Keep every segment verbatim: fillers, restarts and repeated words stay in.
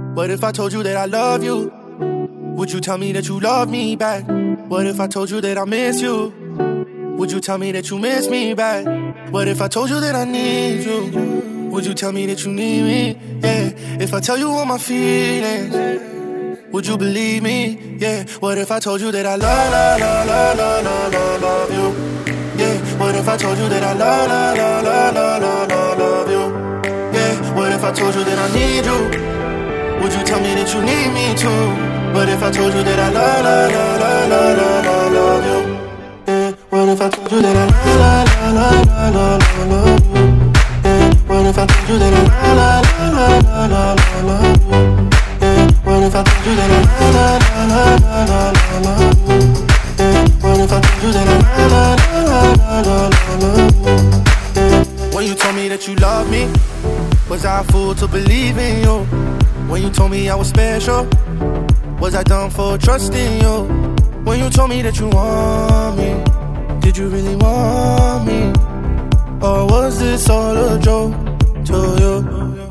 What if I told you that I love you? Would you tell me that you love me back? What if I told you that I miss you? Would you tell me that you miss me back? What if I told you that I need you? Would you tell me that you need me? Yeah. If I tell you all my feelings, would you believe me? Yeah. What if I told you that I love, love, love, love, love, love, love you? Yeah. What if I told you that I love, love, love, love, love, love, love you? Yeah. What if I told you that I need you? Would you tell me that you need me too? What if I told you that I love, love, love, love, love, love, love you? Yeah. What if I told you that I love, love, love, love, love, love you? Yeah. What if I told you that I love, love, love, love, love, love you? Yeah. What if I told you that I love, love, love, love, love, love you? Yeah. What if I told you that I love, love, love, love, love you? Yeah. When you told me that you love me, was I a fool to believe in you? When you told me I was special, was I dumb for trusting you? When you told me that you want me, did you really want me? Or was this all a joke to you?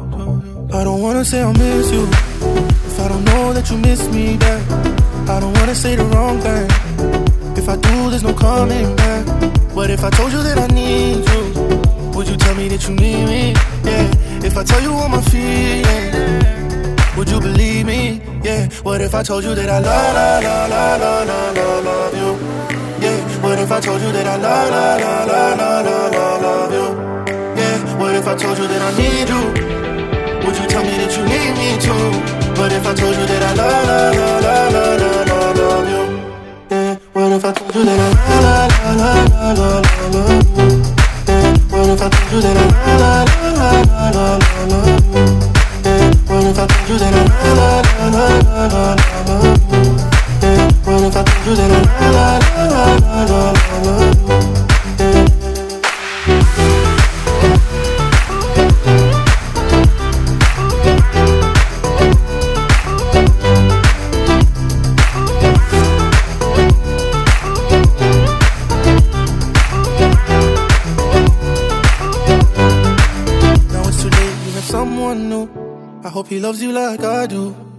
I don't wanna say I miss you if I don't know that you miss me back. I don't wanna say the wrong thing. If I do, there's no coming back. What if I told you that I need you? Would you tell me that you need me? Yeah. If I tell you all my feelings, would you believe me? Yeah. What if I told you that I love, love, love, love, love, love, love you? Yeah. What if I told you that I love, love, love, love, love, love, love you? Yeah. What if I told you that I need you? Would you tell me that you need me too? What if I told you that I love, love, love, love, love, love, love you? Yeah. What if I told you that I love, love, love, love, love, love you? Yeah. What if I told you that I love, love, love, love, love, love you? What if I told you that I love, love, love, love, love, love you? Yeah. What if I told you that I love, love, love, love, love, love you? Yeah. Now it's too late, you have someone new. I hope he loves you like I do.